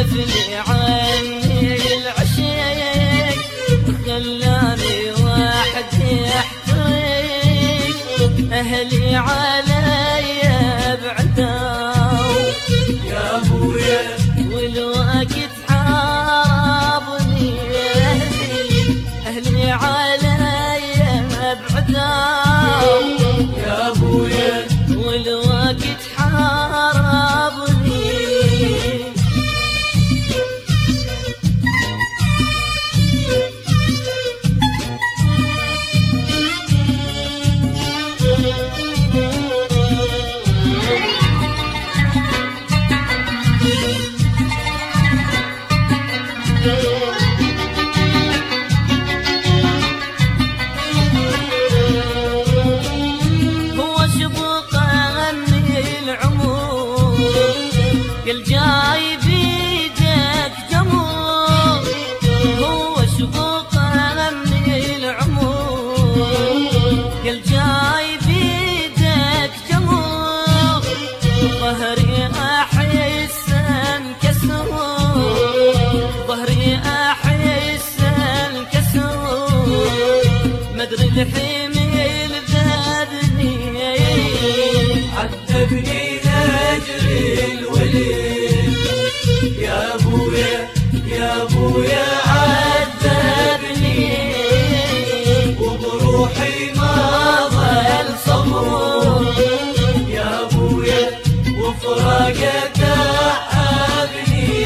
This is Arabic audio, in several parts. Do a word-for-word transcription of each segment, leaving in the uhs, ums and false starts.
سولف لي عني العشيق خلاني واحد يحترق أهلي علي بعداو يا ابويا والوقت حاربني أهلي أهلي علي بعداو يا ابويا والوقت حاربني قل جاي بيدك جمور هو شبوقه من العمور قل جاي بيدك جمور ظهري احس انكسور ظهري احس انكسور مدري الحمل ذابني عذبني اجري الوليد يا ابويا يا ابويا عذبني وبروحي ما ظل صبور يا ابويا وفراقك تعبني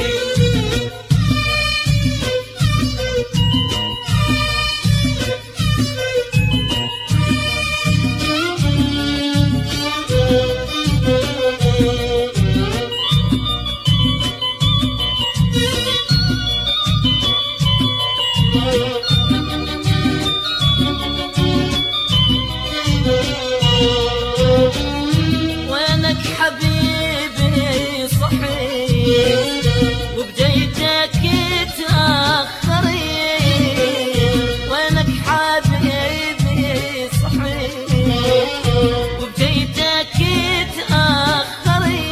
وينك حبيبي صحيح وبجيتك تأخري وينك حبيبي صحيح وبجيتك تأخري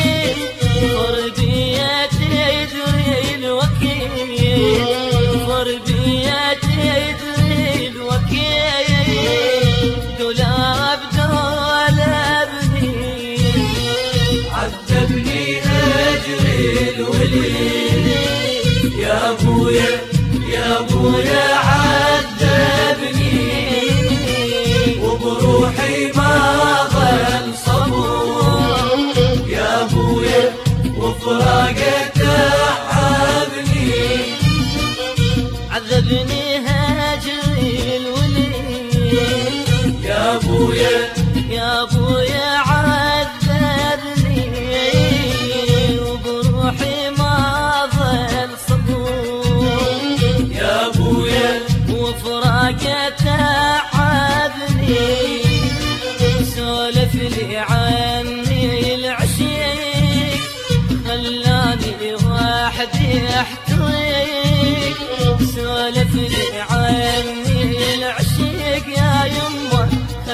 غربية تدري الوكيل غربية تدري الوكيل دولاب عذبني اجري الوليد يا ابويا يا ابويا عذبني وبروحي ما ظل صبور يا ابويا وفراقك تعبني عذبني هاجري الوليد يا ابويا يا ابويا عذبني وبروحي ما ظل صبور يا ابويا وفراقك تعبني سولف لي عني العشيق خلاني واحد يحترق سولف لي عني العشيق يا يمه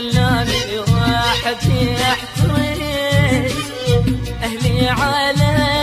خلاني واحد يحترق أهلي علي